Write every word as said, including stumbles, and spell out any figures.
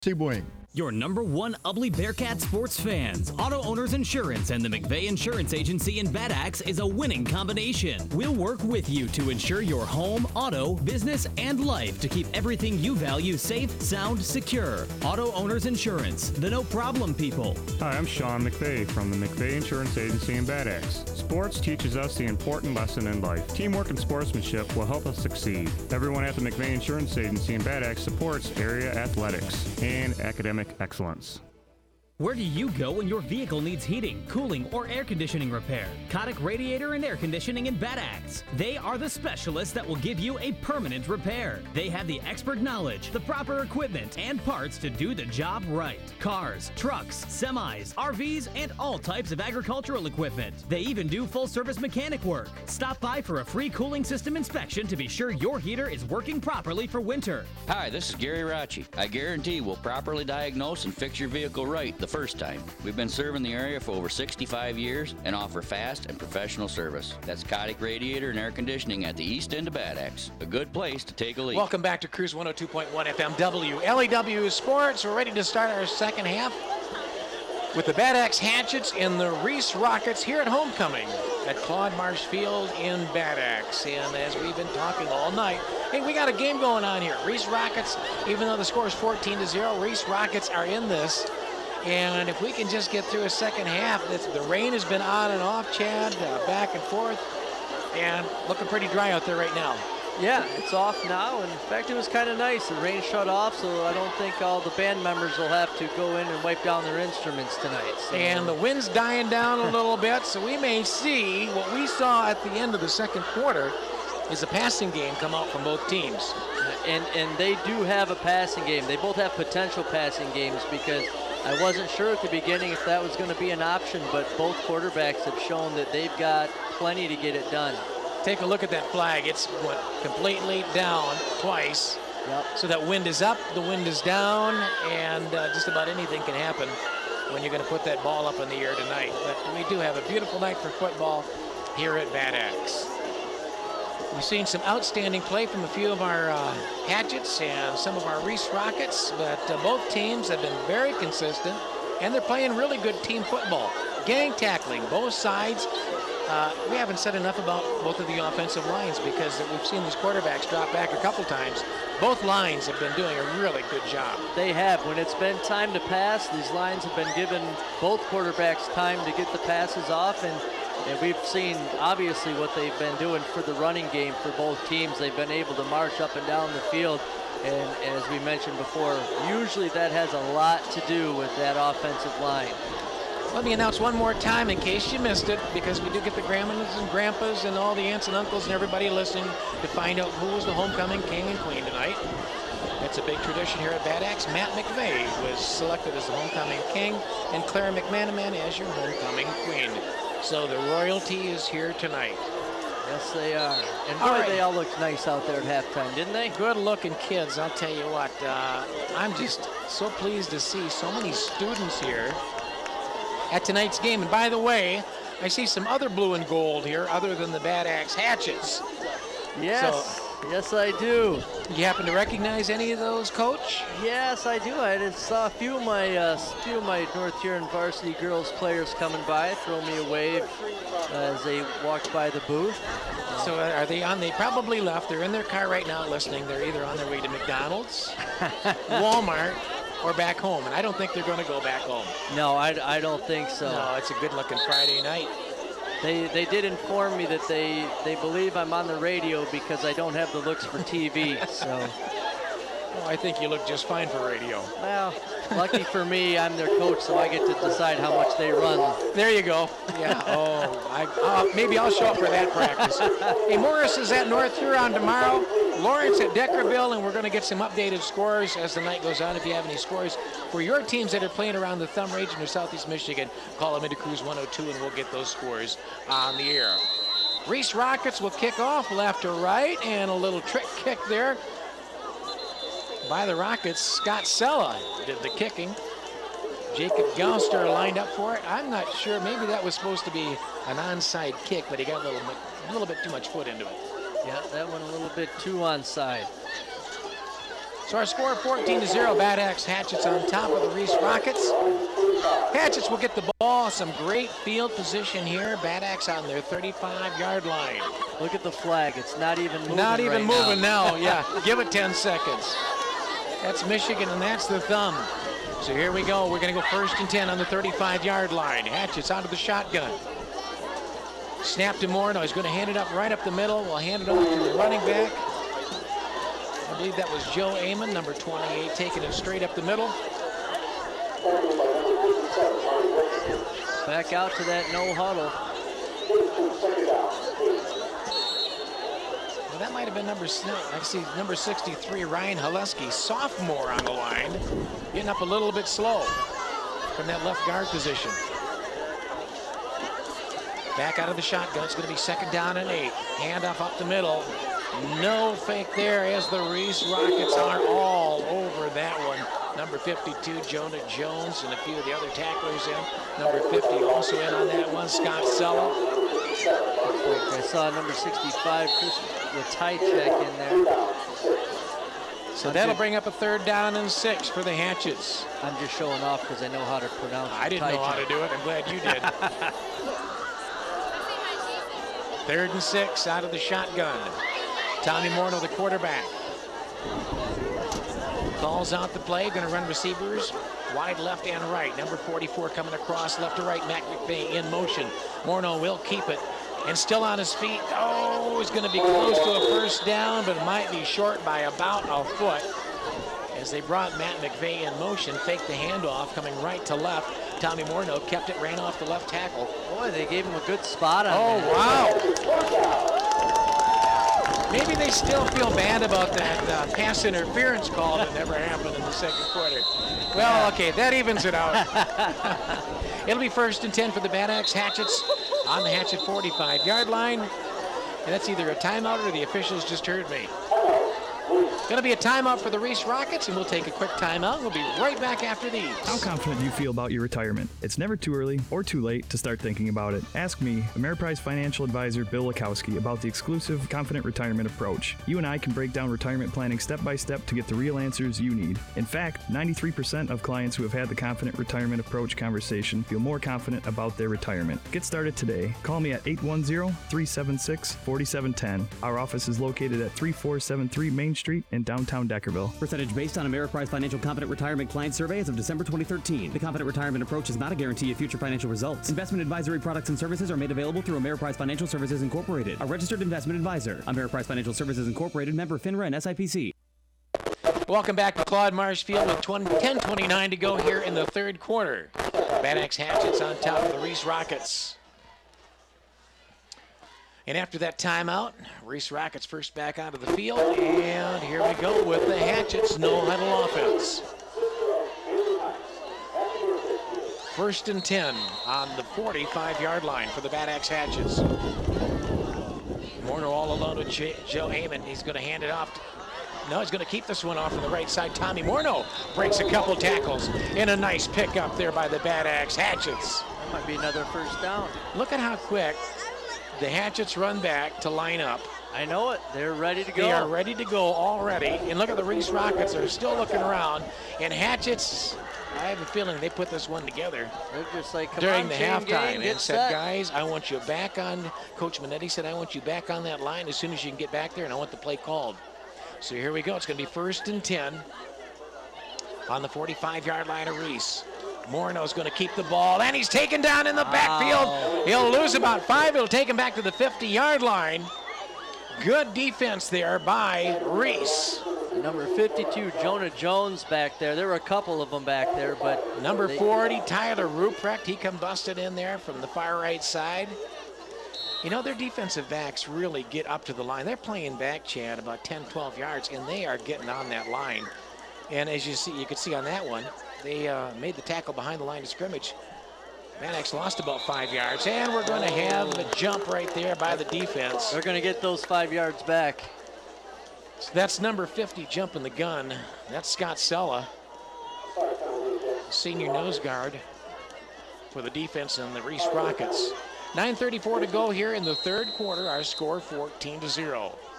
Sebring. Your number one Ubly Bearcat sports fans. Auto Owners Insurance and the McVeigh Insurance Agency in Bad Axe is a winning combination. We'll work with you to ensure your home, auto, business, and life to keep everything you value safe, sound, secure. Auto Owners Insurance, the no problem people. Hi, I'm Sean McVeigh from the McVeigh Insurance Agency in Bad Axe. Sports teaches us the important lesson in life. Teamwork and sportsmanship will help us succeed. Everyone at the McVeigh Insurance Agency in Bad Axe supports area athletics and academic excellence. Where do you go when your vehicle needs heating, cooling, or air conditioning repair? Kotick Radiator and Air Conditioning in Bad Axe. They are the specialists that will give you a permanent repair. They have the expert knowledge, the proper equipment, and parts to do the job right. Cars, trucks, semis, R Vs, and all types of agricultural equipment. They even do full-service mechanic work. Stop by for a free cooling system inspection to be sure your heater is working properly for winter. Hi, this is Gary Racci. I guarantee we'll properly diagnose and fix your vehicle right the first time. We've been serving the area for over sixty-five years and offer fast and professional service. That's Kotick Radiator and Air Conditioning at the east end of Bad Axe. A good place to take a leak. Welcome back to Cruise one oh two point one F M W L E W Sports. We're ready to start our second half with the Bad Axe Hatchets and the Reese Rockets here at homecoming at Claude Marsh Field in Bad Axe. And as we've been talking all night, hey, we got a game going on here. Reese Rockets, even though the score is fourteen to zero, Reese Rockets are in this. And if we can just get through a second half, this, the rain has been on and off, Chad, uh, back and forth, and looking pretty dry out there right now. Yeah, it's off now, and in fact, it was kind of nice. The rain shut off, so I don't think all the band members will have to go in and wipe down their instruments tonight. So. And the wind's dying down a little bit, so we may see what we saw at the end of the second quarter is a passing game come out from both teams. And, and they do have a passing game. They both have potential passing games because I wasn't sure at the beginning if that was going to be an option, but both quarterbacks have shown that they've got plenty to get it done. Take a look at that flag. It's what, completely down twice. Yep. So that wind is up, the wind is down, and uh, just about anything can happen when you're going to put that ball up in the air tonight. But we do have a beautiful night for football here at Bad Axe. We've seen some outstanding play from a few of our uh, Hatchets and some of our Reese Rockets, but uh, both teams have been very consistent, and they're playing really good team football. Gang tackling, both sides. Uh, we haven't said enough about both of the offensive lines because we've seen these quarterbacks drop back a couple times. Both lines have been doing a really good job. They have. When it's been time to pass, these lines have been given both quarterbacks time to get the passes off, and And we've seen, obviously, what they've been doing for the running game for both teams. They've been able to march up and down the field. And as we mentioned before, usually that has a lot to do with that offensive line. Let me announce one more time in case you missed it, because we do get the grandmas and grandpas and all the aunts and uncles and everybody listening to find out who was the homecoming king and queen tonight. It's a big tradition here at Bad Axe. Matt McVeigh was selected as the homecoming king and Claire McManaman as your homecoming queen. So the royalty is here tonight. Yes, they are. And boy, all right. They all looked nice out there at halftime, didn't they? Good-looking kids, I'll tell you what. Uh, I'm just so pleased to see so many students here at tonight's game. And by the way, I see some other blue and gold here other than the Bad Axe Hatchets. Yes, so, yes, I do. You happen to recognize any of those, Coach? Yes, I do. I just saw a few of my uh, few of my North Huron varsity girls players coming by, throw me a wave as they walked by the booth. So are they on? They probably left. They're in their car right now listening. They're either on their way to McDonald's, Walmart, or back home. And I don't think they're going to go back home. No, I, I don't think so. No, it's a good-looking Friday night. They they did inform me that they, they believe I'm on the radio because I don't have the looks for T V, so. Well, I think you look just fine for radio. Well, lucky for me, I'm their coach, so I get to decide how much they run. There you go. Yeah, oh, I, uh, maybe I'll show up for that practice. Hey, Morris is at North Huron tomorrow. Lawrence at Deckerville, and we're going to get some updated scores as the night goes on. If you have any scores for your teams that are playing around the Thumb region or Southeast Michigan, call them into Cruise one oh two, and we'll get those scores on the air. Reese Rockets will kick off left to right, and a little trick kick there by the Rockets. Scott Sella did the kicking. Jacob Galster lined up for it. I'm not sure. Maybe that was supposed to be an onside kick, but he got a little bit, a little bit too much foot into it. Yeah, that went a little bit too onside. So our score fourteen to zero. Bad Axe Hatchets on top of the Reese Rockets. Hatchets will get the ball. Some great field position here. Bad Axe on their thirty-five yard line. Look at the flag. It's not even moving. Not even right moving now. now. Yeah, give it ten seconds. That's Michigan, and that's the thumb. So here we go. We're going to go first and ten on the thirty-five yard line. Hatchets out of the shotgun. Snap to Morneau. He's going to hand it up right up the middle. We'll hand it off to the running back. I believe that was Joe Amon, number twenty-eight, taking it straight up the middle. Back out to that no huddle. Well, that might have been number, I see number sixty-three, Ryan Halusky, sophomore on the line, getting up a little bit slow from that left guard position. Back out of the shotgun. It's going to be second down and eight. Handoff up the middle. No fake there as the Reese Rockets are all over that one. Number fifty-two, Jonah Jones, and a few of the other tacklers in. Number fifty also in on that one, Scott Sella. I saw number sixty-five, Chris Ratajczyk in there. So that'll bring up a third down and six for the Hatchets. I'm just showing off because I know how to pronounce it. I didn't know how to do it. I'm glad you did. Third and six out of the shotgun. Tommy Morneau, the quarterback. Calls out the play, going to run receivers wide left and right. Number forty-four coming across left to right. Matt McVay in motion. Morneau will keep it and still on his feet. Oh, he's going to be close to a first down, but it might be short by about a foot. As they brought Matt McVay in motion, faked the handoff, coming right to left. Tommy Morneau kept it, ran off the left tackle. Boy, they gave him a good spot on Oh, that. wow. Maybe they still feel bad about that uh, pass interference call that never happened in the second quarter. Well, okay, that evens it out. It'll be first and ten for the Bad Axe Hatchets on the Hatchet forty-five yard line. And that's either a timeout or the officials just heard me. Going to be a timeout for the Reese Rockets, and we'll take a quick timeout. We'll be right back after these. How confident do you feel about your retirement? It's never too early or too late to start thinking about it. Ask me, Ameriprise financial advisor Bill Lakowski, about the exclusive Confident Retirement approach. You and I can break down retirement planning step by step to get the real answers you need. In fact, ninety-three percent of clients who have had the Confident Retirement approach conversation feel more confident about their retirement. Get started today. Call me at eight one zero, three seven six, four seven one zero. Our office is located at three four seven three Main Street in downtown Deckerville. Percentage based on Ameriprise Financial Confident Retirement Client Survey as of December twenty thirteen. The Confident Retirement approach is not a guarantee of future financial results. Investment advisory products and services are made available through Ameriprise Financial Services Incorporated, a registered investment advisor. Ameriprise Financial Services Incorporated, member FINRA and S I P C. Welcome back to Claude Marshfield with ten twenty-nine to go here in the third quarter. Bad Axe Hatchets on top of the Reese Rockets. And after that timeout, Reese Rockets first back onto the field. And here we go with the Hatchets no huddle offense. First and ten on the forty-five yard line for the Bad Axe Hatchets. Morneau all alone with J- Joe Amon. He's going to hand it off. To, no, he's going to keep this one off on the right side. Tommy Morneau breaks a couple tackles in a nice pickup there by the Bad Axe Hatchets. That might be another first down. Look at how quick the Hatchets run back to line up. I know it. They're ready to go. They are ready to go already. And look at the Reese Rockets. They're still looking around. And Hatchets, I have a feeling they put this one together They're just like, come during on, the chain halftime gang, and get said, set. guys, I want you back on. Coach Minetti said, I want you back on that line as soon as you can get back there, and I want the play called. So here we go. It's going to be first and ten on the forty-five yard line of Reese. Morneau's going to keep the ball, and he's taken down in the backfield. Wow. He'll lose about five. It'll take him back to the fifty yard line. Good defense there by Reese. Number fifty-two, Jonah Jones back there. There were a couple of them back there, but Number they- forty, Tyler Ruprecht. He come busted in there from the far right side. You know, their defensive backs really get up to the line. They're playing back, Chad, about ten, twelve yards, and they are getting on that line. And as you see, you can see on that one, they uh, made the tackle behind the line of scrimmage. Bad Axe lost about five yards, and we're going to have a jump right there by the defense. They're going to get those five yards back. So that's number fifty jumping the gun. That's Scott Sella, senior nose guard for the defense and the Reese Rockets. nine thirty-four to go here in the third quarter. Our score fourteen to zero.